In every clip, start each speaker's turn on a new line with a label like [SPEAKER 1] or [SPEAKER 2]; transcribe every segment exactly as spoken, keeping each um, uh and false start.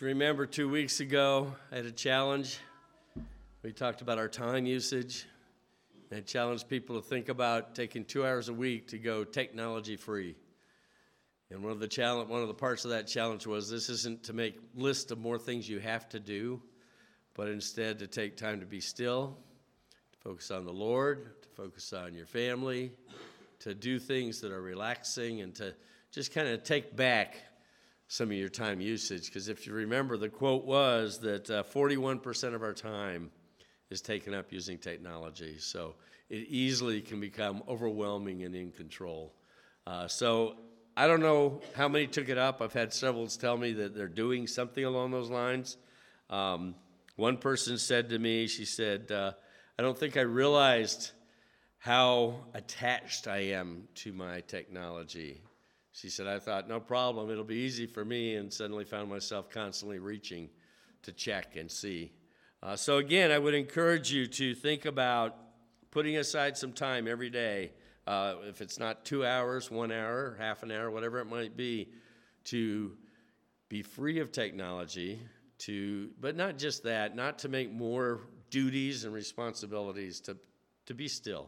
[SPEAKER 1] you remember, two weeks ago, I had a challenge. We talked about our time usage. I challenged people to think about taking two hours a week to go technology-free. And one of the challenge, one of the parts of that challenge was this isn't to make lists of more things you have to do, but instead to take time to be still, to focus on the Lord, to focus on your family, to do things that are relaxing, and to just kind of take back some of your time usage. Because if you remember, the quote was that uh, forty-one percent of our time is taken up using technology. So it easily can become overwhelming and in control. Uh, so I don't know how many took it up. I've had several tell me that they're doing something along those lines. Um, one person said to me, she said, uh, I don't think I realized how attached I am to my technology. She said, I thought, no problem, it'll be easy for me, and suddenly found myself constantly reaching to check and see. Uh, so again, I would encourage you to think about putting aside some time every day, uh, if it's not two hours, one hour, half an hour, whatever it might be, to be free of technology, to, but not just that, not to make more duties and responsibilities, to, to be still,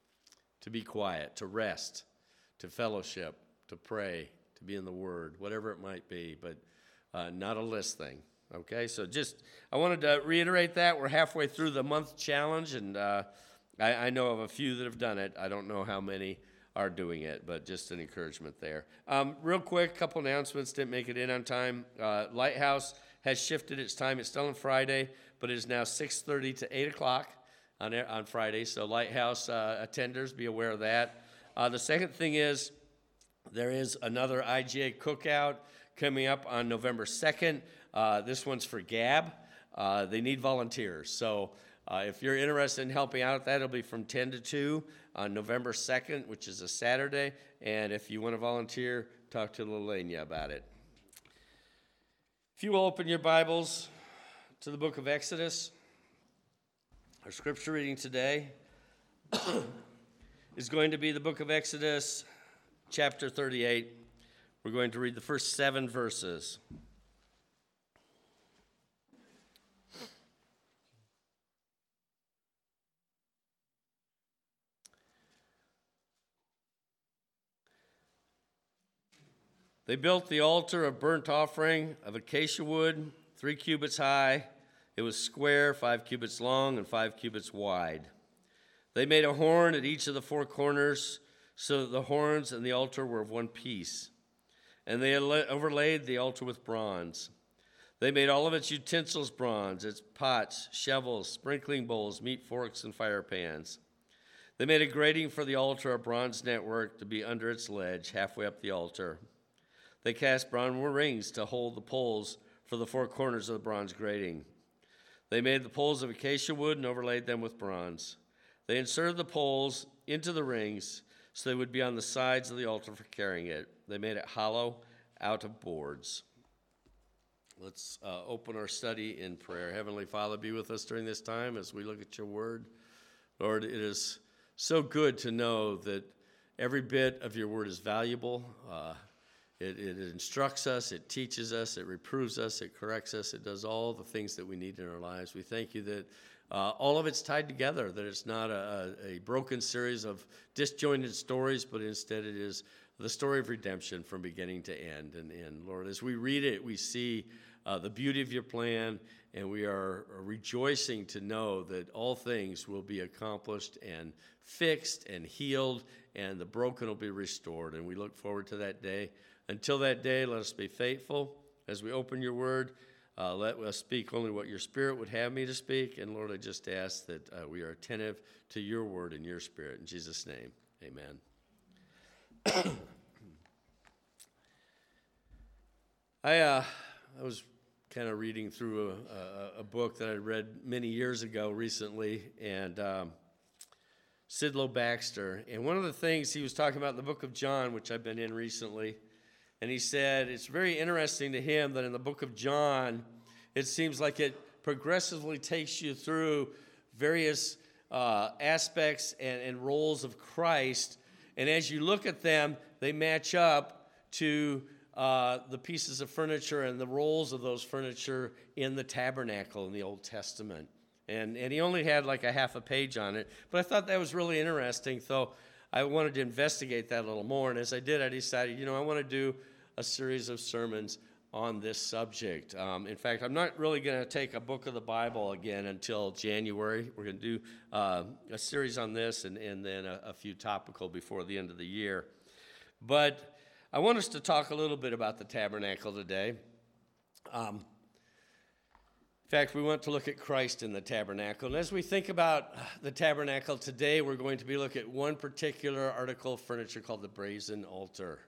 [SPEAKER 1] to be quiet, to rest, to fellowship, to pray, to be in the Word, whatever it might be, but uh, not a list thing, okay? So just, I wanted to reiterate that. We're halfway through the month challenge, and uh, I, I know of a few that have done it. I don't know how many are doing it, but just an encouragement there. Um, real quick, a couple announcements, didn't make it in on time. Uh, Lighthouse has shifted its time. It's still on Friday, but it is now six thirty to eight o'clock on, on Friday, so Lighthouse uh, attenders, be aware of that. Uh, the second thing is, there is another I G A cookout coming up on November second. Uh, this one's for Gab. Uh, they need volunteers. So uh, if you're interested in helping out with that, it'll be from ten to two on November second, which is a Saturday. And if you want to volunteer, talk to Lelania about it. If you will open your Bibles to the book of Exodus, our scripture reading today is going to be the book of Exodus, chapter thirty-eight. We're going to read the first seven verses. They built the altar of burnt offering of acacia wood, three cubits high. It was square, five cubits long, and five cubits wide. They made a horn at each of the four corners, so that the horns and the altar were of one piece. And they overlaid the altar with bronze. They made all of its utensils bronze, its pots, shovels, sprinkling bowls, meat forks, and fire pans. They made a grating for the altar, a bronze network to be under its ledge, halfway up the altar. They cast bronze rings to hold the poles for the four corners of the bronze grating. They made the poles of acacia wood and overlaid them with bronze. They inserted the poles into the rings, so they would be on the sides of the altar for carrying it. They made it hollow out of boards. Let's uh, open our study in prayer. Heavenly Father, be with us during this time as we look at your word. Lord, it is so good to know that every bit of your word is valuable. Uh, it, it instructs us, it teaches us, it reproves us, it corrects us, it does all the things that we need in our lives. We thank you that Uh, all of it's tied together, that it's not a, a broken series of disjointed stories, but instead it is the story of redemption from beginning to end. And, and Lord, as we read it, we see uh, the beauty of your plan, and we are rejoicing to know that all things will be accomplished and fixed and healed, and the broken will be restored. And we look forward to that day. Until that day, let us be faithful as we open your word. Uh, let us speak only what your Spirit would have me to speak. And Lord, I just ask that uh, we are attentive to your word and your Spirit. In Jesus' name, amen. I uh, I was kind of reading through a, a, a book that I read many years ago recently, and um, Sidlow Baxter. And one of the things he was talking about in the book of John, which I've been in recently, and he said it's very interesting to him that in the book of John, it seems like it progressively takes you through various uh, aspects and, and roles of Christ. And as you look at them, they match up to uh, the pieces of furniture and the roles of those furniture in the tabernacle in the Old Testament. And, and he only had like a half a page on it, but I thought that was really interesting, so I wanted to investigate that a little more. And as I did, I decided, you know, I want to do a series of sermons on this subject. Um, in fact, I'm not really going to take a book of the Bible again until January. We're going to do uh, a series on this and, and then a, a few topical before the end of the year. But I want us to talk a little bit about the tabernacle today. Um, in fact, we want to look at Christ in the tabernacle. And as we think about the tabernacle today, we're going to be looking at one particular article of furniture called the brazen altar.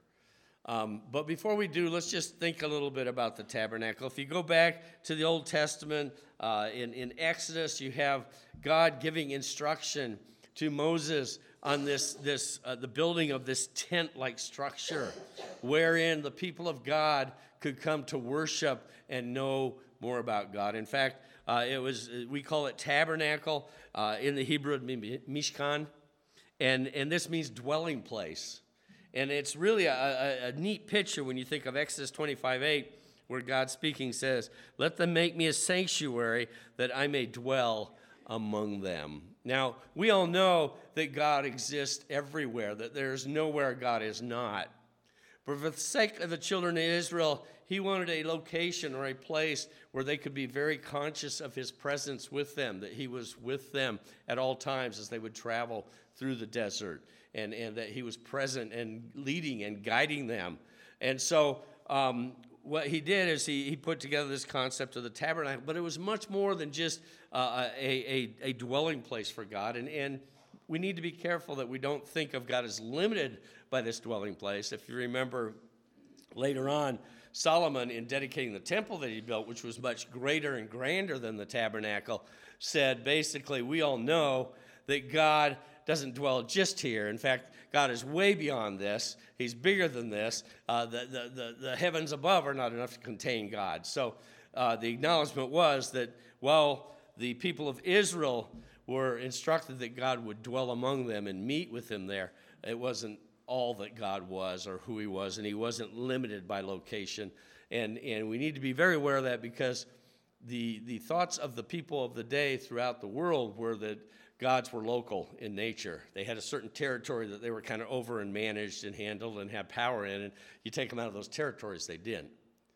[SPEAKER 1] Um, but before we do, let's just think a little bit about the tabernacle. If you go back to the Old Testament, uh, in, in Exodus, you have God giving instruction to Moses on this, this uh, the building of this tent-like structure, wherein the people of God could come to worship and know more about God. In fact, uh, it was we call it tabernacle uh, in the Hebrew, mishkan, and and this means dwelling place. And it's really a, a, a neat picture when you think of Exodus twenty-five eight, where God speaking says, "Let them make me a sanctuary that I may dwell among them." Now, we all know that God exists everywhere, that there's nowhere God is not. But for the sake of the children of Israel, he wanted a location or a place where they could be very conscious of his presence with them, that he was with them at all times as they would travel through the desert. And, and that he was present and leading and guiding them. And so um, what he did is he, he put together this concept of the tabernacle, but it was much more than just uh, a, a, a dwelling place for God. And, and we need to be careful that we don't think of God as limited by this dwelling place. If you remember later on, Solomon, in dedicating the temple that he built, which was much greater and grander than the tabernacle, said basically, we all know that God doesn't dwell just here. In fact, God is way beyond this. He's bigger than this. Uh, the, the, the, the heavens above are not enough to contain God. So uh, the acknowledgement was that while the people of Israel were instructed that God would dwell among them and meet with them there, it wasn't all that God was or who he was, and he wasn't limited by location. And, and we need to be very aware of that, because the, the thoughts of the people of the day throughout the world were that gods were local in nature. They had a certain territory that they were kind of over and managed and handled and had power in, and you take them out of those territories, they didn't.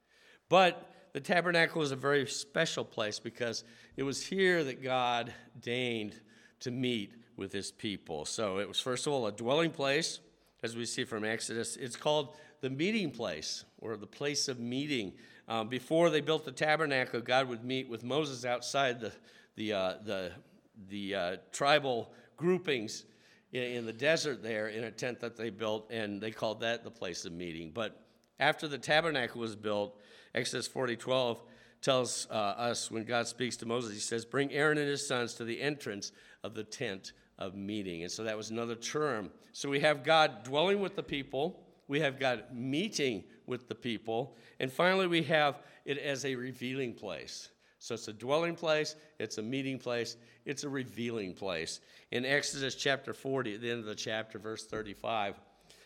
[SPEAKER 1] But the tabernacle was a very special place because it was here that God deigned to meet with his people. So it was, first of all, a dwelling place, as we see from Exodus. It's called the meeting place, or the place of meeting. Um, before they built the tabernacle, God would meet with Moses outside the the uh, the the uh, tribal groupings in, in the desert there in a tent that they built, and they called that the place of meeting. But after the tabernacle was built, Exodus forty twelve tells uh, us, when God speaks to Moses, he says, "Bring Aaron and his sons to the entrance of the tent of meeting." And so that was another term. So we have God dwelling with the people, we have God meeting with the people, and finally we have it as a revealing place. So it's a dwelling place, it's a meeting place, it's a revealing place. In Exodus chapter forty, at the end of the chapter, verse thirty-five,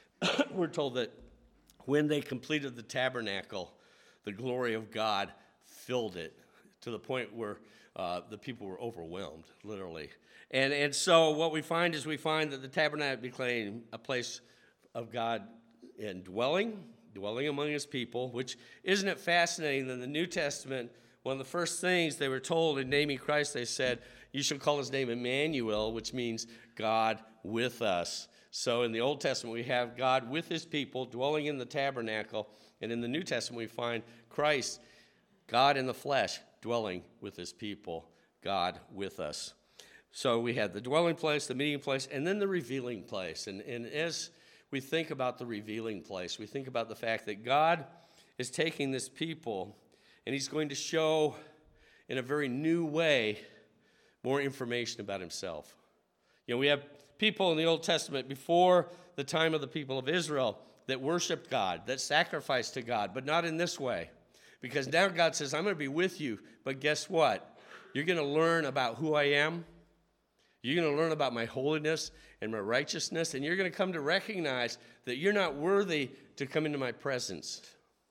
[SPEAKER 1] we're told that when they completed the tabernacle, the glory of God filled it to the point where uh, the people were overwhelmed, literally. And, and so what we find is we find that the tabernacle became a place of God in dwelling, dwelling among his people, which, isn't it fascinating that in the New Testament, one of the first things they were told in naming Christ, they said, "You shall call his name Emmanuel," which means God with us. So in the Old Testament, we have God with his people dwelling in the tabernacle. And in the New Testament, we find Christ, God in the flesh, dwelling with his people, God with us. So we had the dwelling place, the meeting place, and then the revealing place. And, and as we think about the revealing place, we think about the fact that God is taking this people and he's going to show in a very new way more information about himself. You know, we have people in the Old Testament before the time of the people of Israel that worshiped God, that sacrificed to God, but not in this way. Because now God says, "I'm going to be with you, but guess what? You're going to learn about who I am. You're going to learn about my holiness and my righteousness, and you're going to come to recognize that you're not worthy to come into my presence.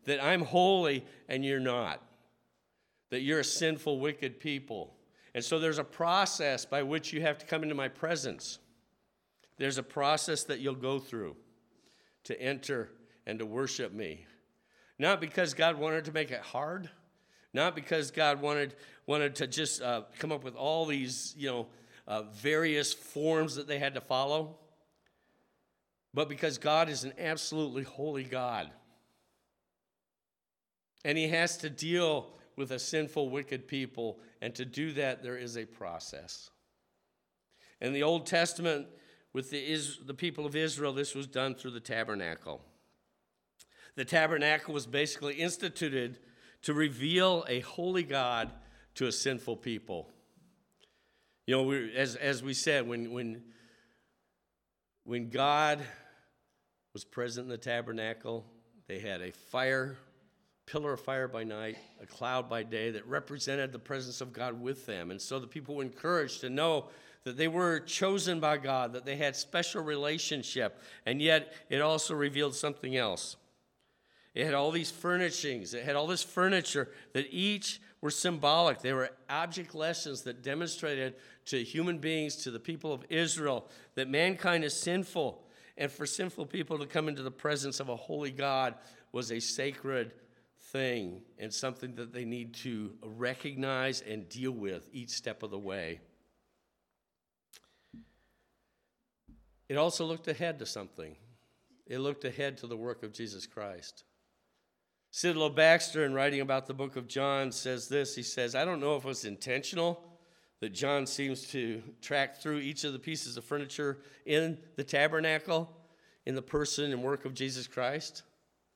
[SPEAKER 1] that I'm holy and you're not, that you're a sinful, wicked people. And so there's a process by which you have to come into my presence. There's a process that you'll go through to enter and to worship me. Not because God wanted to make it hard, not because God wanted wanted to just uh, come up with all these, you know, uh, various forms that they had to follow, but because God is an absolutely holy God. And he has to deal with a sinful, wicked people, and to do that, there is a process. In the Old Testament, with the, Is- the people of Israel, this was done through the tabernacle. The tabernacle was basically instituted to reveal a holy God to a sinful people. You know, we, as as we said, when when when God was present in the tabernacle, they had a fire, pillar of fire by night, a cloud by day that represented the presence of God with them. And so the people were encouraged to know that they were chosen by God, that they had special relationship, and yet it also revealed something else. It had all these furnishings. It had all this furniture that each were symbolic. They were object lessons that demonstrated to human beings, to the people of Israel, that mankind is sinful. And for sinful people to come into the presence of a holy God was a sacred thing and something that they need to recognize and deal with each step of the way. It also looked ahead to something. It looked ahead to the work of Jesus Christ. Sidlow Baxter, in writing about the book of John, says this. He says, I don't know if it was intentional that John seems to track through each of the pieces of furniture in the tabernacle, in the person and work of Jesus Christ.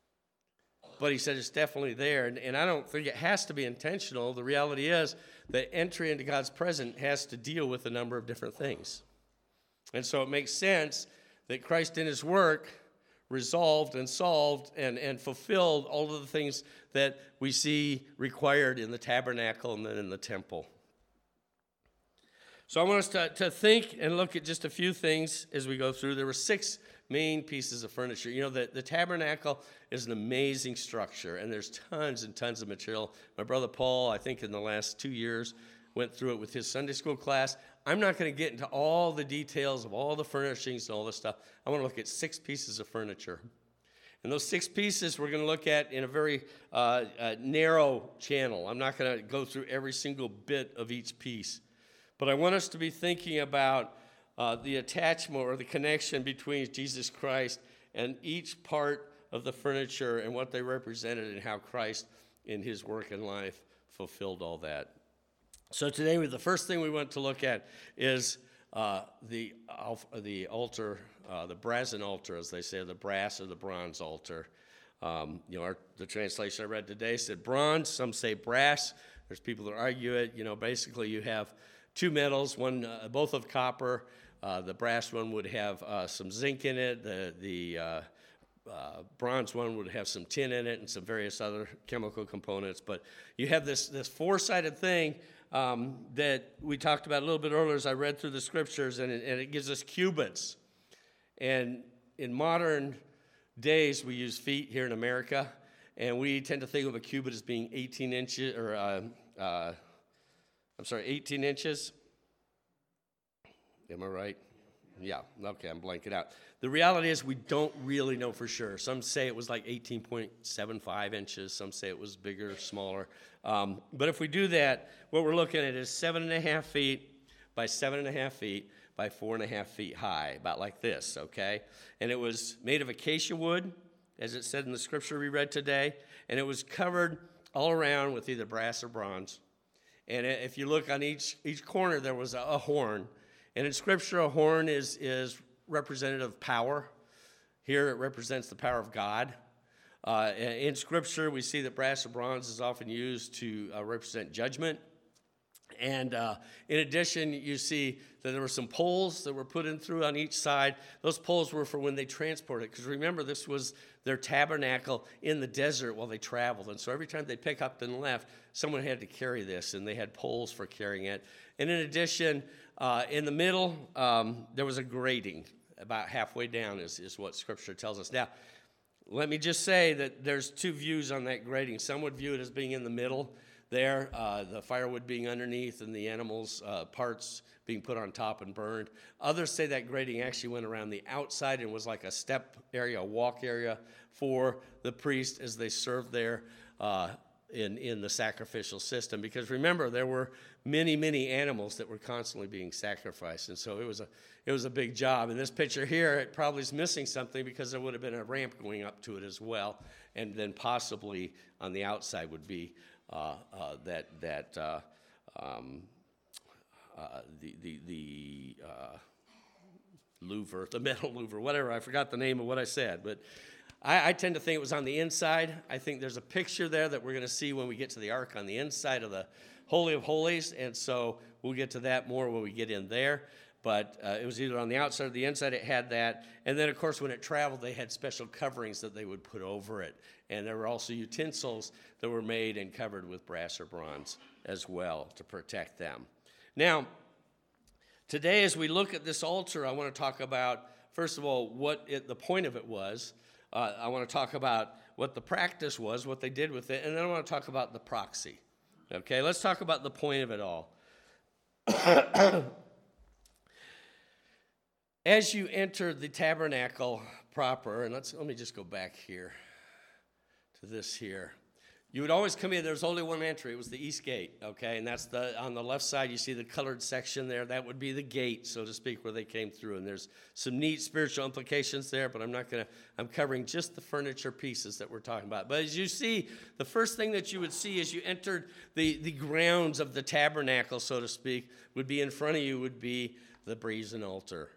[SPEAKER 1] But he said it's definitely there. And, and I don't think it has to be intentional. The reality is that entry into God's presence has to deal with a number of different things. And so it makes sense that Christ in his work resolved and solved and, and fulfilled all of the things that we see required in the tabernacle and then in the temple. So I want us to, to think and look at just a few things as we go through. There were six main pieces of furniture. You know, the, the tabernacle is an amazing structure, and there's tons and tons of material. My brother Paul, I think in the last two years, went through it with his Sunday school class. I'm not going to get into all the details of all the furnishings and all this stuff. I want to look at six pieces of furniture. And those six pieces we're going to look at in a very uh, uh, narrow channel. I'm not going to go through every single bit of each piece. But I want us to be thinking about uh, the attachment or the connection between Jesus Christ and each part of the furniture and what they represented and how Christ in his work and life fulfilled all that. So today, the first thing we want to look at is uh, the the altar, uh, the brazen altar, as they say, the brass or the bronze altar. Um, you know, our, the translation I read today said bronze. Some say brass. There's people that argue it. You know, basically you have two metals, one uh, both of copper. Uh, the brass one would have uh, some zinc in it. The the uh, Uh, bronze one would have some tin in it and some various other chemical components. But you have this this four-sided thing um, that we talked about a little bit earlier as I read through the scriptures, and it, and it gives us cubits. And in modern days, we use feet here in America, and we tend to think of a cubit as being eighteen inches, or uh, uh, I'm sorry, eighteen inches. Am I right? Yeah, okay, I'm blanking out. The reality is we don't really know for sure. Some say it was like eighteen point seven five inches. Some say it was bigger, smaller. Um, but if we do that, what we're looking at is seven and a half feet by seven and a half feet by four and a half feet high, about like this, okay? And it was made of acacia wood, as it said in the scripture we read today, and it was covered all around with either brass or bronze. And if you look on each each corner, there was a, a horn. And in Scripture, a horn is, is representative of power. Here it represents the power of God. Uh, in Scripture, we see that brass or bronze is often used to uh, represent judgment. And uh, in addition, you see that there were some poles that were put in through on each side. Those poles were for when they transported. Because remember, this was their tabernacle in the desert while they traveled. And so every time they pick up and left, someone had to carry this, and they had poles for carrying it. And in addition, uh, in the middle, um, there was a grating about halfway down is, is what Scripture tells us. Now, let me just say that there's two views on that grading. Some would view it as being in the middle there, uh, the firewood being underneath and the animals' uh, parts being put on top and burned. Others say that grading actually went around the outside and was like a step area, a walk area for the priest as they served there uh, in, in the sacrificial system. Because remember, there were many, many animals that were constantly being sacrificed. And so it was a it was a big job. In this picture here, it probably is missing something because there would have been a ramp going up to it as well. And then possibly on the outside would be uh, uh, that, that uh, um, uh, the, the, the uh, louver, the metal louver, whatever. I forgot the name of what I said. But I, I tend to think it was on the inside. I think there's a picture there that we're going to see when we get to the ark on the inside of the Holy of Holies, and so we'll get to that more when we get in there. But uh, it was either on the outside or the inside, it had that. And then, of course, when it traveled, they had special coverings that they would put over it. And there were also utensils that were made and covered with brass or bronze as well to protect them. Now, today as we look at this altar, I want to talk about, first of all, what it, the point of it was. Uh, I want to talk about what the practice was, what they did with it, and then I want to talk about the proxy. Okay, let's talk about the point of it all. As you enter the tabernacle proper, and let's let me just go back here to this here. You would always come in, there's only one entry. It was the east gate, okay? And that's the, on the left side, you see the colored section there. That would be the gate, so to speak, where they came through. And there's some neat spiritual implications there, but I'm not going to, I'm covering just the furniture pieces that we're talking about. But as you see, the first thing that you would see as you entered the, the grounds of the tabernacle, so to speak, would be in front of you would be the brazen altar.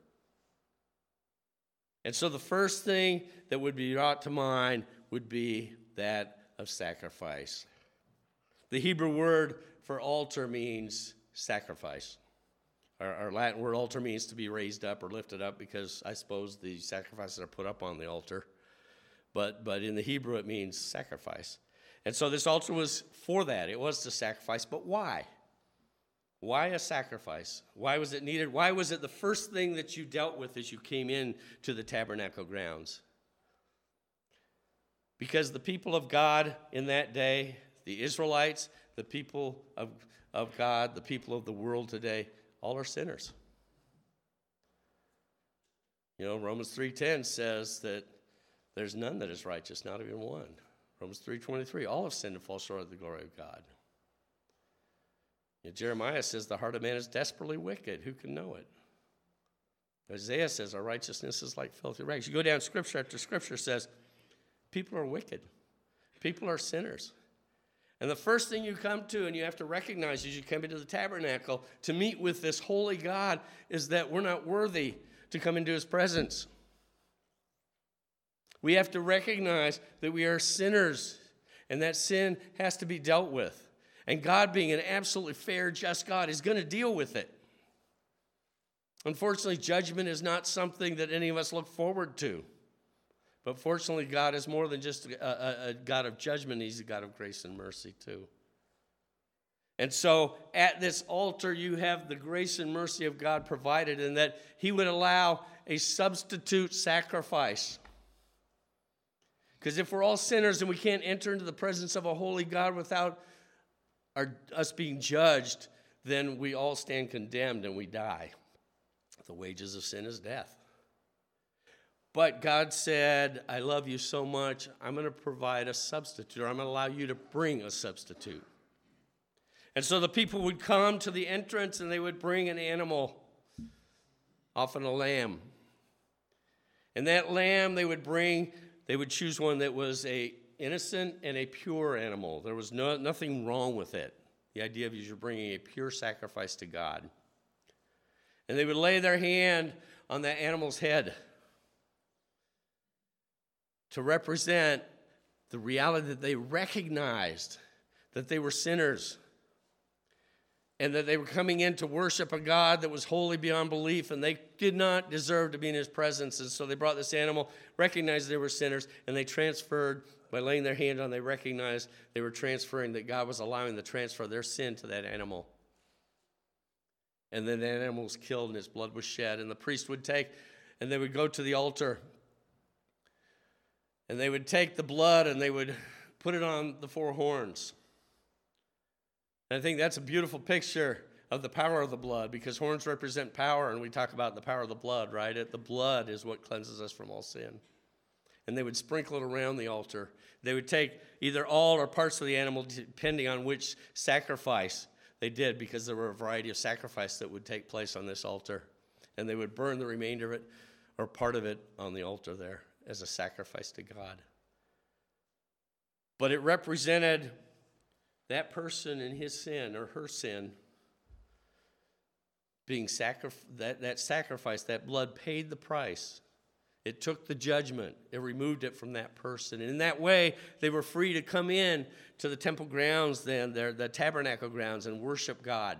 [SPEAKER 1] And so the first thing that would be brought to mind would be that of sacrifice. The Hebrew word for altar means sacrifice. Our, our Latin word altar means to be raised up or lifted up because I suppose the sacrifices are put up on the altar. But, but in the Hebrew it means sacrifice. And so this altar was for that. It was to sacrifice. But why? Why a sacrifice? Why was it needed? Why was it the first thing that you dealt with as you came in to the tabernacle grounds? Because the people of God in that day, the Israelites, the people of, of God, the people of the world today, all are sinners. You know, Romans three ten says that there's none that is righteous, not even one. Romans three twenty-three, all have sinned and fall short of the glory of God. You know, Jeremiah says the heart of man is desperately wicked. Who can know it? Isaiah says our righteousness is like filthy rags. You go down scripture after scripture says people are wicked. People are sinners. And the first thing you come to and you have to recognize as you come into the tabernacle to meet with this holy God is that we're not worthy to come into his presence. We have to recognize that we are sinners and that sin has to be dealt with. And God, being an absolutely fair, just God, is going to deal with it. Unfortunately, judgment is not something that any of us look forward to. But fortunately, God is more than just a, a, a God of judgment. He's a God of grace and mercy, too. And so at this altar, you have the grace and mercy of God provided in that he would allow a substitute sacrifice. Because if we're all sinners and we can't enter into the presence of a holy God without our, us being judged, then we all stand condemned and we die. The wages of sin is death. But God said, I love you so much, I'm going to provide a substitute, or I'm going to allow you to bring a substitute. And so the people would come to the entrance and they would bring an animal, often a lamb. And that lamb they would bring, they would choose one that was a innocent and a pure animal. There was no, nothing wrong with it. The idea of you're bringing a pure sacrifice to God. And they would lay their hand on that animal's head to represent the reality that they recognized that they were sinners and that they were coming in to worship a God that was holy beyond belief, and they did not deserve to be in his presence. And so they brought this animal, recognized they were sinners, and they transferred, by laying their hand on, they recognized they were transferring, that God was allowing the transfer of their sin to that animal. And then the animal was killed and his blood was shed, and the priest would take, and they would go to the altar. And they would take the blood and they would put it on the four horns. And I think that's a beautiful picture of the power of the blood, because horns represent power, and we talk about the power of the blood, right? It, the blood is what cleanses us from all sin. And they would sprinkle it around the altar. They would take either all or parts of the animal, depending on which sacrifice they did, because there were a variety of sacrifices that would take place on this altar. And they would burn the remainder of it or part of it on the altar there as a sacrifice to God. But it represented that person and his sin or her sin being sacrificed. That, that sacrifice, that blood paid the price. It took the judgment. It removed it from that person. And in that way, they were free to come in to the temple grounds then, the, the tabernacle grounds, and worship God.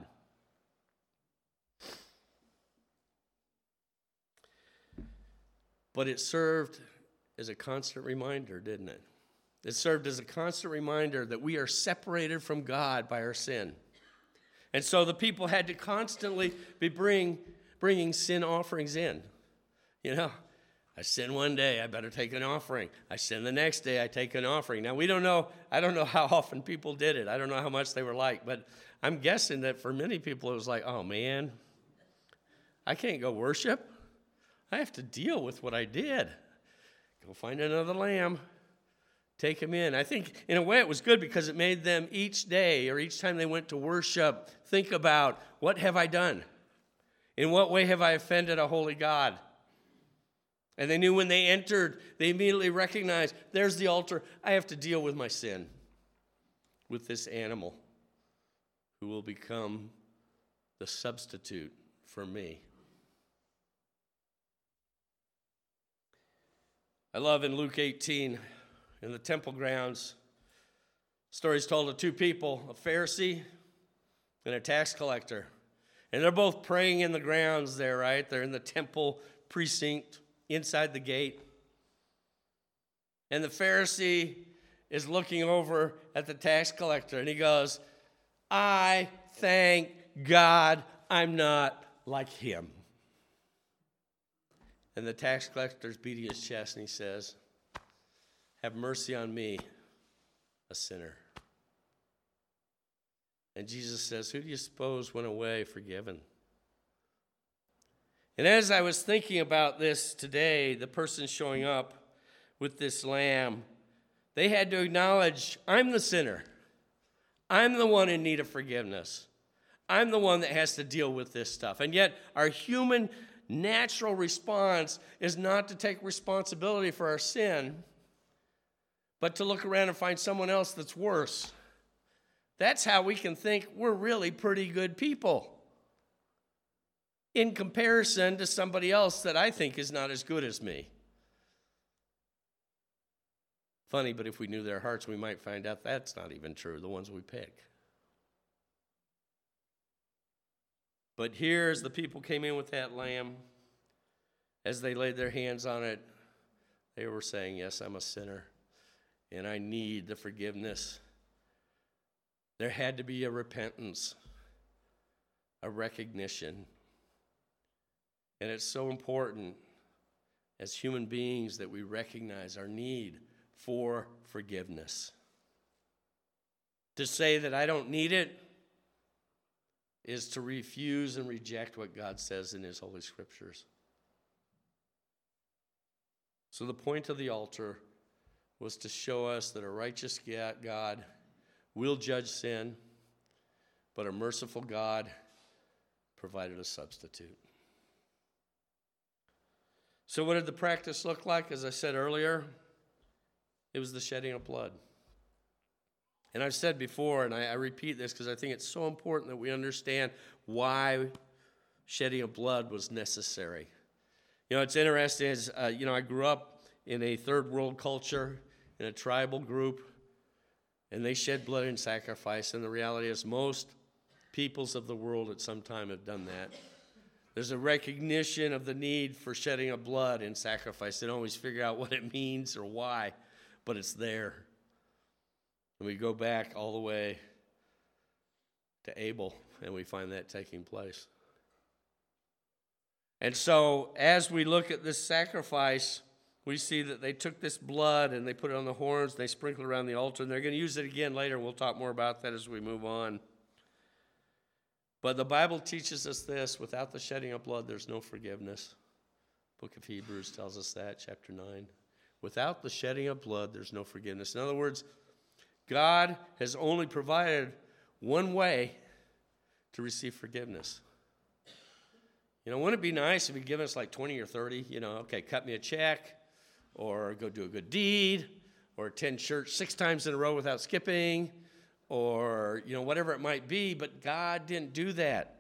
[SPEAKER 1] But it served as a constant reminder, didn't it? It served as a constant reminder that we are separated from God by our sin. And so the people had to constantly be bring, bringing sin offerings in. You know, I sin one day, I better take an offering. I sin the next day, I take an offering. Now, we don't know, I don't know how often people did it. I don't know how much they were like, but I'm guessing that for many people it was like, oh man, I can't go worship. I have to deal with what I did. Go find another lamb. Take him in. I think in a way it was good because it made them each day or each time they went to worship think about, what have I done? In what way have I offended a holy God? And they knew when they entered, they immediately recognized, there's the altar. I have to deal with my sin with this animal who will become the substitute for me. I love in Luke eighteen, in the temple grounds, stories told of two people, a Pharisee and a tax collector. And they're both praying in the grounds there, right? They're in the temple precinct, inside the gate. And the Pharisee is looking over at the tax collector, and he goes, I thank God I'm not like him. And the tax collector's beating his chest, and he says, have mercy on me, a sinner. And Jesus says, who do you suppose went away forgiven? And as I was thinking about this today, the person showing up with this lamb, they had to acknowledge, I'm the sinner. I'm the one in need of forgiveness. I'm the one that has to deal with this stuff. And yet our human natural response is not to take responsibility for our sin, but to look around and find someone else that's worse. That's how we can think we're really pretty good people in comparison to somebody else that I think is not as good as me. Funny, but if we knew their hearts, we might find out that's not even true, the ones we pick. But here, as the people came in with that lamb, as they laid their hands on it, they were saying, yes, I'm a sinner, and I need the forgiveness. There had to be a repentance, a recognition. And it's so important as human beings that we recognize our need for forgiveness. To say that I don't need it is to refuse and reject what God says in his Holy Scriptures. So the point of the altar was to show us that a righteous God will judge sin, but a merciful God provided a substitute. So what did the practice look like? As I said earlier, it was the shedding of blood. And I've said before, and I, I repeat this because I think it's so important that we understand why shedding of blood was necessary. You know, it's interesting, as, uh, you know, I grew up in a third world culture, in a tribal group, and they shed blood in sacrifice, and the reality is most peoples of the world at some time have done that. There's a recognition of the need for shedding of blood in sacrifice. They don't always figure out what it means or why, but it's there. And we go back all the way to Abel, and we find that taking place. And so, as we look at this sacrifice, we see that they took this blood and they put it on the horns, they sprinkled around the altar, and they're going to use it again later. We'll talk more about that as we move on. But the Bible teaches us this: without the shedding of blood, there's no forgiveness. Book of Hebrews tells us that, chapter nine. Without the shedding of blood, there's no forgiveness. In other words, God has only provided one way to receive forgiveness. You know, wouldn't it be nice if he'd given us like twenty or thirty? You know, okay, cut me a check, or go do a good deed, or attend church six times in a row without skipping, or, you know, whatever it might be. But God didn't do that.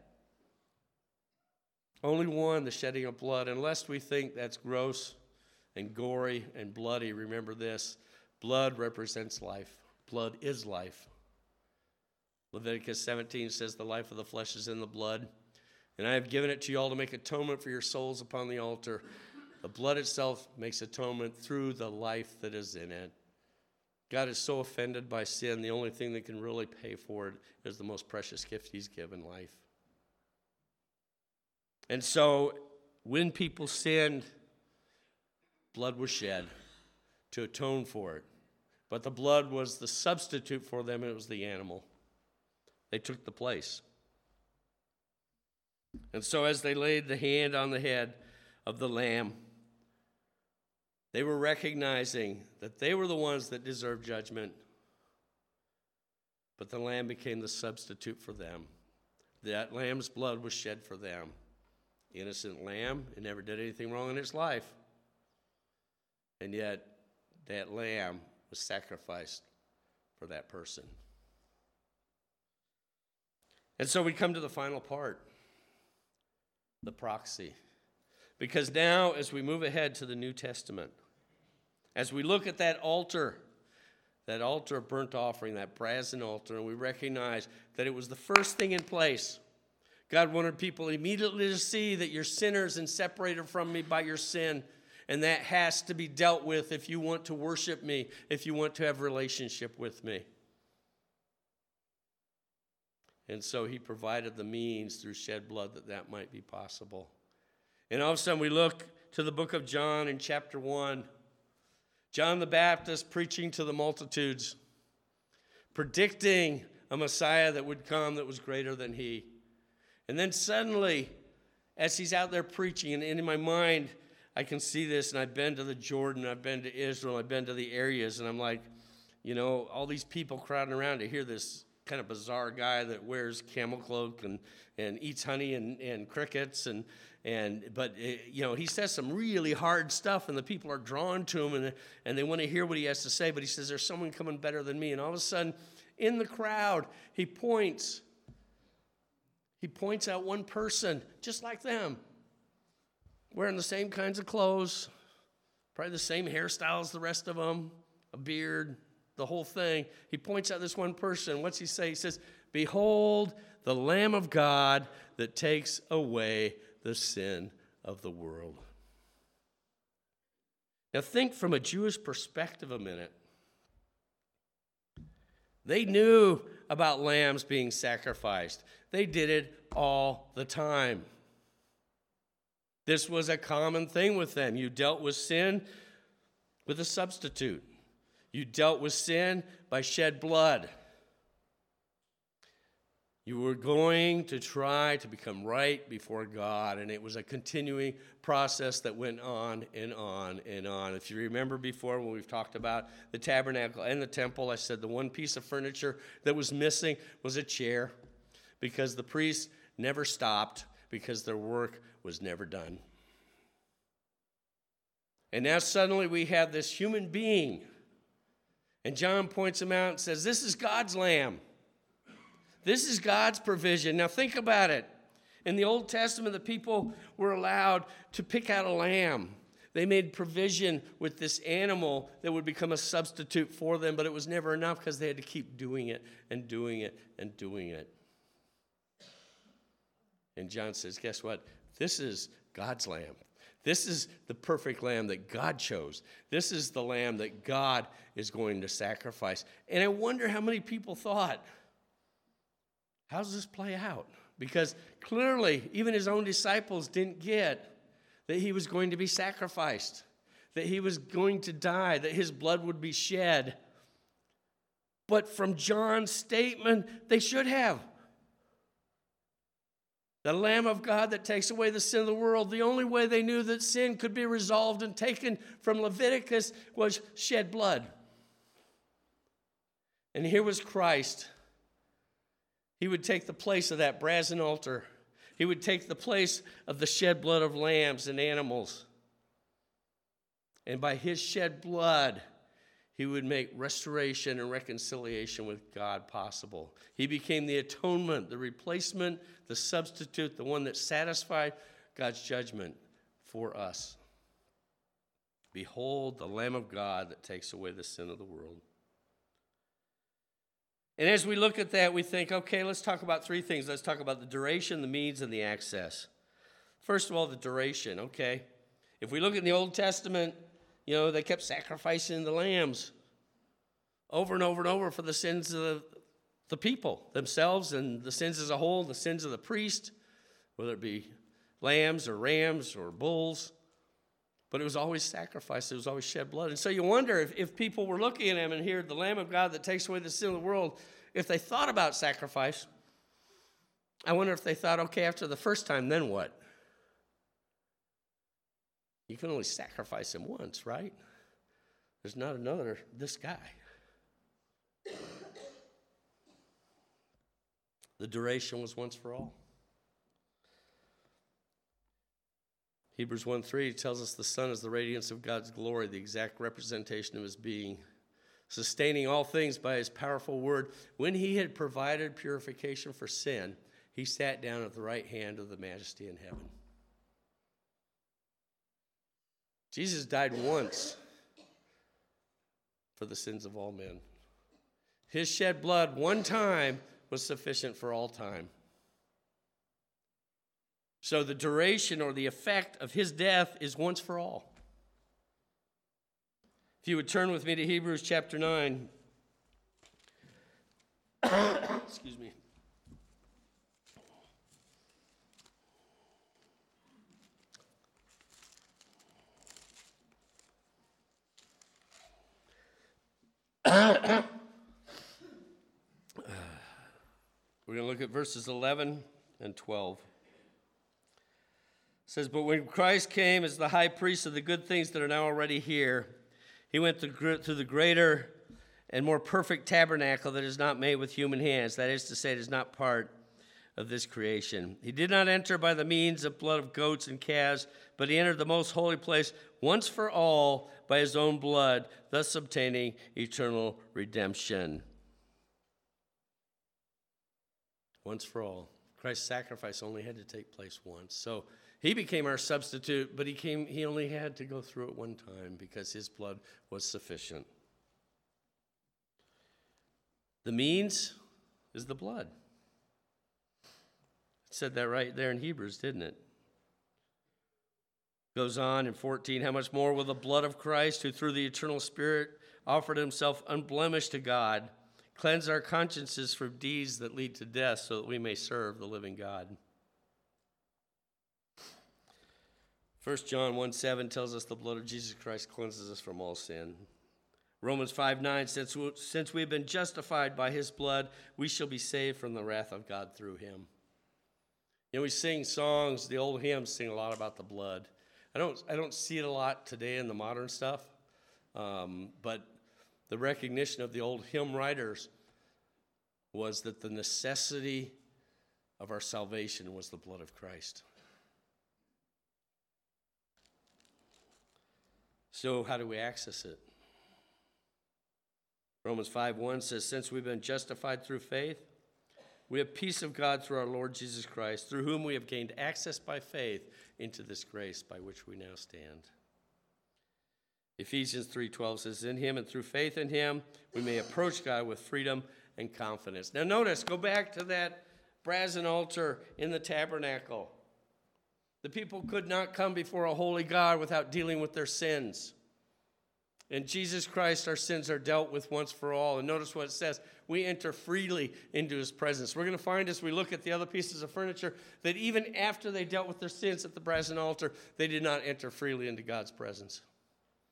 [SPEAKER 1] Only one, the shedding of blood. Unless we think that's gross and gory and bloody, remember this: blood represents life. Blood is life. Leviticus seventeen says the life of the flesh is in the blood. And I have given it to you all to make atonement for your souls upon the altar. The blood itself makes atonement through the life that is in it. God is so offended by sin, the only thing that can really pay for it is the most precious gift he's given, life. And so when people sinned, blood was shed to atone for it. But the blood was the substitute for them, and it was the animal. They took the place. And so as they laid the hand on the head of the lamb, they were recognizing that they were the ones that deserved judgment. But the lamb became the substitute for them. That lamb's blood was shed for them. The innocent lamb, it never did anything wrong in its life. And yet, that lamb was sacrificed for that person. And so we come to the final part, the proxy. Because now, as we move ahead to the New Testament, as we look at that altar, that altar of burnt offering, that brazen altar, and we recognize that it was the first thing in place. God wanted people immediately to see that you're sinners and separated from me by your sin. And that has to be dealt with if you want to worship me, if you want to have a relationship with me. And so he provided the means through shed blood that that might be possible. And all of a sudden we look to the book of John in chapter one. John the Baptist preaching to the multitudes, predicting a Messiah that would come that was greater than he. And then suddenly, as he's out there preaching, and in my mind, I can see this, and I've been to the Jordan, I've been to Israel, I've been to the areas, and I'm like, you know, all these people crowding around to hear this kind of bizarre guy that wears camel cloak and, and eats honey and, and crickets, and and but it, you know, he says some really hard stuff, and the people are drawn to him, and and they want to hear what he has to say. But he says, "There's someone coming better than me," and all of a sudden, in the crowd, he points. He points out one person, just like them, wearing the same kinds of clothes, probably the same hairstyle as the rest of them, a beard, the whole thing. He points out this one person. What's he say? He says, "Behold, the Lamb of God that takes away the sin of the world." Now think from a Jewish perspective a minute. They knew about lambs being sacrificed. They did it all the time. This was a common thing with them. You dealt with sin with a substitute. You dealt with sin by shed blood. You were going to try to become right before God, and it was a continuing process that went on and on and on. If you remember before when we've talked about the tabernacle and the temple, I said the one piece of furniture that was missing was a chair, because the priests never stopped, because their work was never done. And now suddenly we have this human being, and John points him out and says, "This is God's lamb. This is God's provision." Now think about it. In the Old Testament, the people were allowed to pick out a lamb. They made provision with this animal that would become a substitute for them, but it was never enough because they had to keep doing it and doing it and doing it. And John says, guess what? This is God's lamb. This is the perfect lamb that God chose. This is the lamb that God is going to sacrifice. And I wonder how many people thought, how does this play out? Because clearly, even his own disciples didn't get that he was going to be sacrificed. that he was going to die, that his blood would be shed. But from John's statement, they should have. The Lamb of God that takes away the sin of the world. The only way they knew that sin could be resolved and taken from Leviticus was shed blood. And here was Christ. He would take the place of that brazen altar. He would take the place of the shed blood of lambs and animals. And by his shed blood, he would make restoration and reconciliation with God possible. He became the atonement, the replacement, the substitute, the one that satisfied God's judgment for us. Behold, the Lamb of God that takes away the sin of the world. And as we look at that, we think, okay, let's talk about three things. Let's talk about the duration, the means, and the access. First of all, the duration, okay? If we look in the Old Testament, you know, they kept sacrificing the lambs over and over and over for the sins of the, the people themselves and the sins as a whole, the sins of the priest, whether it be lambs or rams or bulls. But it was always sacrifice. It was always shed blood. And so you wonder if, if people were looking at him and hear the Lamb of God that takes away the sin of the world, if they thought about sacrifice, I wonder if they thought, okay, after the first time, then what? You can only sacrifice him once, right? There's not another, this guy. The duration was once for all. Hebrews one three tells us the Son is the radiance of God's glory, the exact representation of his being, sustaining all things by his powerful word. When he had provided purification for sin, he sat down at the right hand of the Majesty in heaven. Jesus died once for the sins of all men. His shed blood one time was sufficient for all time. So the duration or the effect of his death is once for all. If you would turn with me to Hebrews chapter nine. Excuse me. We're going to look at verses eleven and twelve. It says, but when Christ came as the high priest of the good things that are now already here, he went through the greater and more perfect tabernacle that is not made with human hands. That is to say, it is not part of this creation. He did not enter by the means of blood of goats and calves, but he entered the most holy place once for all by his own blood, thus obtaining eternal redemption. Once for all. Christ's sacrifice only had to take place once. So he became our substitute, but he came. He only had to go through it one time because his blood was sufficient. The means is the blood. It said that right there in Hebrews, didn't it? Goes on in fourteen, how much more will the blood of Christ, who through the eternal Spirit offered himself unblemished to God, cleanse our consciences from deeds that lead to death so that we may serve the living God. First John one seven tells us the blood of Jesus Christ cleanses us from all sin. Romans five nine, since, since we've been justified by his blood, we shall be saved from the wrath of God through him. You know, we sing songs, the old hymns sing a lot about the blood. I don't, I don't see it a lot today in the modern stuff, um, but the recognition of the old hymn writers was that the necessity of our salvation was the blood of Christ. So how do we access it? Romans five one says, since we've been justified through faith, we have peace of God through our Lord Jesus Christ, through whom we have gained access by faith into this grace by which we now stand. Ephesians three twelve says, in him and through faith in him, we may approach God with freedom and confidence. Now notice, go back to that brazen altar in the tabernacle. The people could not come before a holy God without dealing with their sins. In Jesus Christ, our sins are dealt with once for all. And notice what it says. We enter freely into his presence. We're going to find as we look at the other pieces of furniture that even after they dealt with their sins at the brazen altar, they did not enter freely into God's presence.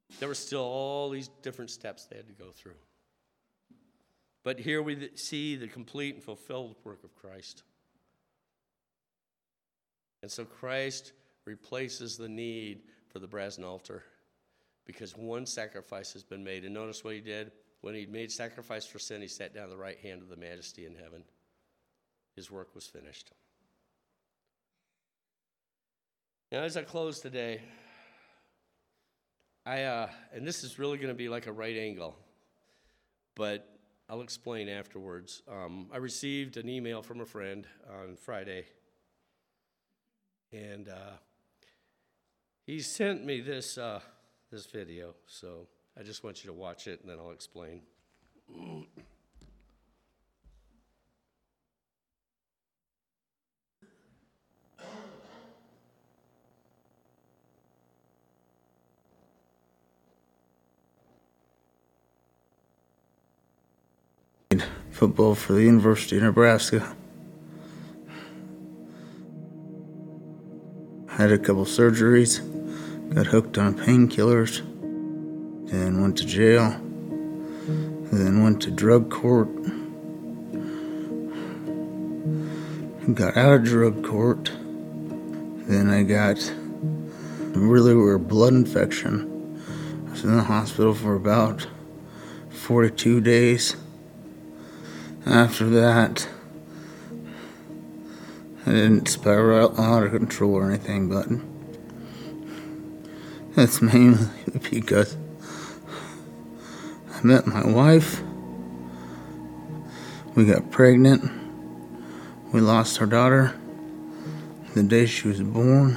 [SPEAKER 1] There were still all these different steps they had to go through. But here we see the complete and fulfilled work of Christ. And so Christ replaces the need for the brazen altar because one sacrifice has been made. And notice what he did. When he made sacrifice for sin, he sat down at the right hand of the Majesty in heaven. His work was finished. Now, as I close today, I uh, and this is really going to be like a right angle, but I'll explain afterwards. Um, I received an email from a friend on Friday, and uh, he sent me this uh, this video. So I just want you to watch it, and then I'll explain.
[SPEAKER 2] Football for the University of Nebraska. Had a couple surgeries, got hooked on painkillers, then went to jail, then went to drug court, got out of drug court, then I got a really weird blood infection. I was in the hospital for about forty-two days. After that, I didn't spiral out of control or anything, but that's mainly because I met my wife, we got pregnant, we lost our daughter the day she was born.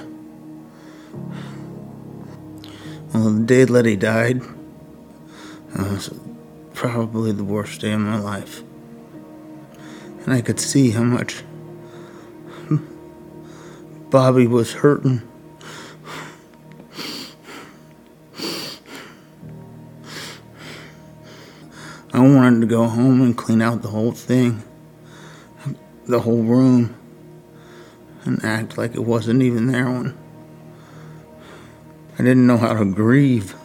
[SPEAKER 2] Well, the day Letty died, it was probably the worst day of my life. And I could see how much Bobby was hurting. I wanted to go home and clean out the whole thing, the whole room, and act like it wasn't even there when I didn't know how to grieve.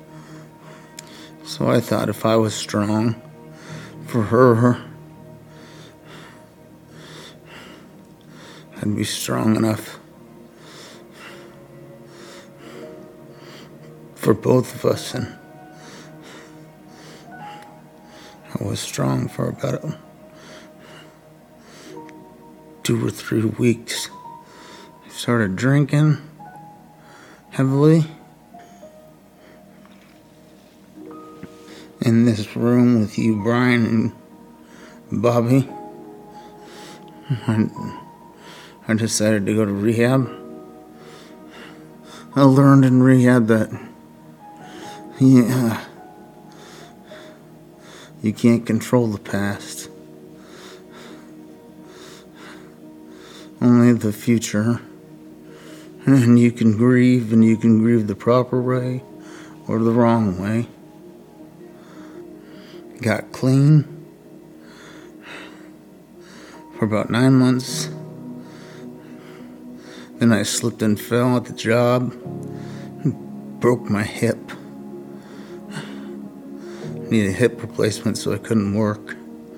[SPEAKER 2] So I thought if I was strong for her, I'd be strong enough for both of us, and I was strong for about two or three weeks. I started drinking heavily in this room with you, Brian, and Bobby. And I decided to go to rehab. I learned in rehab that, yeah, you can't control the past. Only the future. And you can grieve, and you can grieve the proper way or the wrong way. Got clean for about nine months. Then I slipped and fell at the job, broke my hip. Needed a hip replacement, so I couldn't work.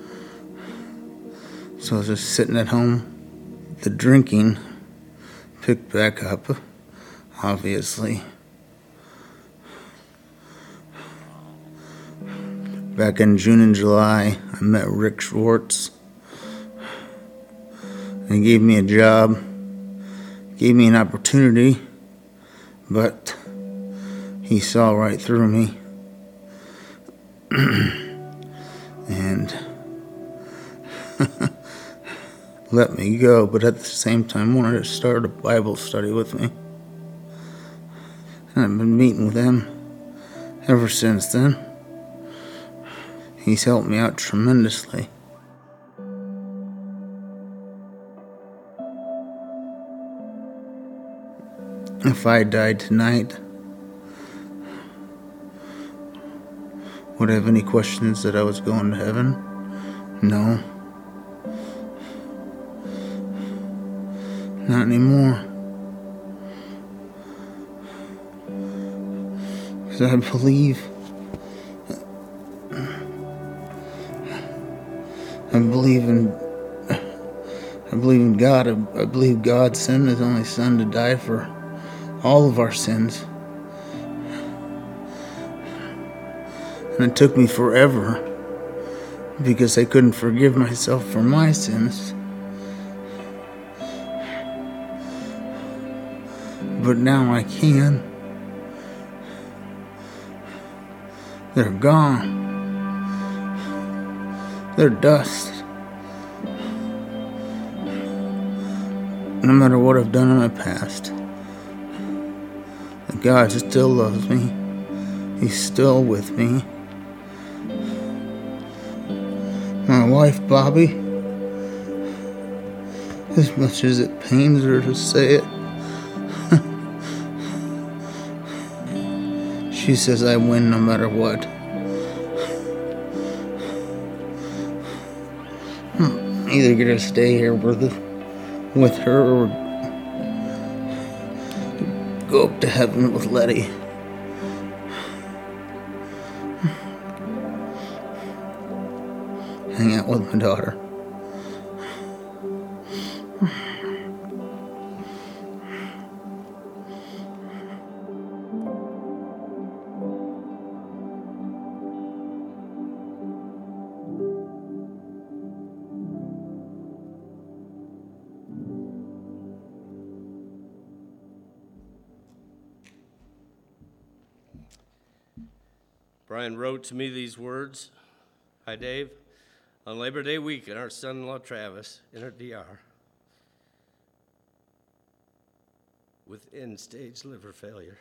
[SPEAKER 2] So I was just sitting at home. The drinking picked back up, obviously. Back in June and July, I met Rick Schwartz. He gave me a job. Gave me an opportunity, but he saw right through me and let me go, but at the same time wanted to start a Bible study with me. And I've been meeting with him ever since then. He's helped me out tremendously. If I died tonight, would I have any questions that I was going to heaven? No. Not anymore. Because I believe, I believe in, I believe in God. I, I believe God sent His only Son to die for all of our sins. And it took me forever because I couldn't forgive myself for my sins. But now I can. They're gone. They're dust. No matter what I've done in my past, God still loves me. He's still with me. My wife, Bobby, as much as it pains her to say it, she says I win no matter what. I'm either gonna stay here with, with her or go up to heaven with Letty. Hang out with my daughter.
[SPEAKER 1] Brian wrote to me these words. Hi, Dave. On Labor Day weekend, our son-in-law Travis entered the E R with end-stage liver failure.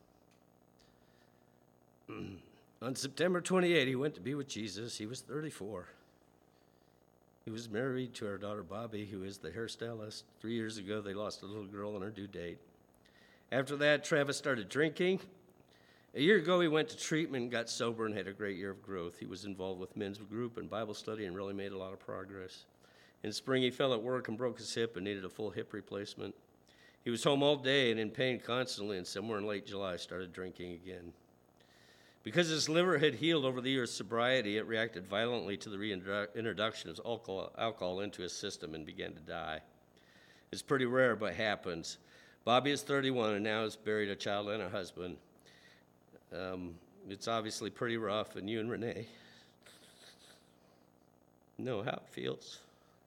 [SPEAKER 1] On September twenty-eighth, he went to be with Jesus. He was thirty-four. He was married to our daughter Bobby, who is the hairstylist. Three years ago, they lost a little girl on her due date. After that, Travis started drinking. A year ago, he went to treatment, got sober, and had a great year of growth. He was involved with men's group and Bible study and really made a lot of progress. In spring, he fell at work and broke his hip and needed a full hip replacement. He was home all day and in pain constantly, and somewhere in late July, started drinking again. Because his liver had healed over the years of sobriety, it reacted violently to the reintroduction of alcohol, alcohol into his system and began to die. It's pretty rare, but happens. Bobby is thirty-one and now has buried a child and a husband. Um, it's obviously pretty rough, and you and Renee know how it feels.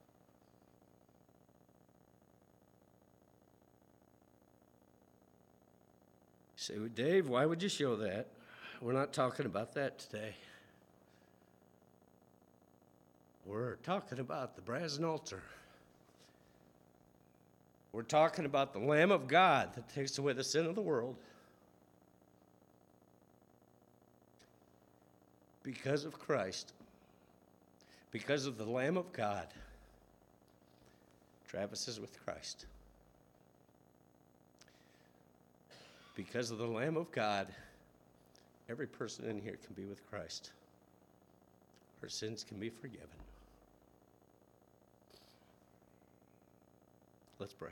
[SPEAKER 1] You say, well, Dave, why would you show that? We're not talking about that today. We're talking about the brazen altar. We're talking about the Lamb of God that takes away the sin of the world. Because of Christ, because of the Lamb of God, Travis is with Christ. Because of the Lamb of God, every person in here can be with Christ. Our sins can be forgiven. Let's pray.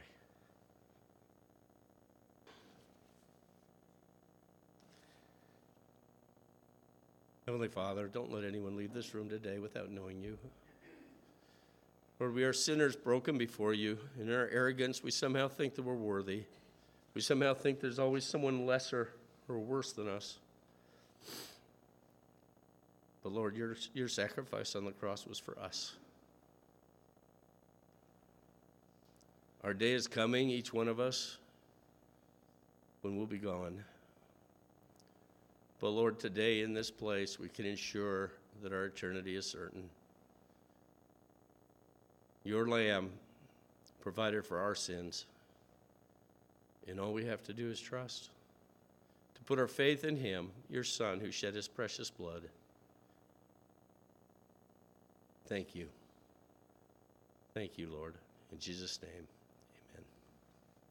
[SPEAKER 1] Heavenly Father, don't let anyone leave this room today without knowing you. Lord, we are sinners broken before you. In our arrogance, we somehow think that we're worthy. We somehow think there's always someone lesser or worse than us. But Lord, your, your sacrifice on the cross was for us. Our day is coming, each one of us, when we'll be gone. But Lord, today in this place, we can ensure that our eternity is certain. Your Lamb provided for our sins. And all we have to do is trust. To put our faith in him, your Son, who shed his precious blood. Thank you. Thank you, Lord. In Jesus' name.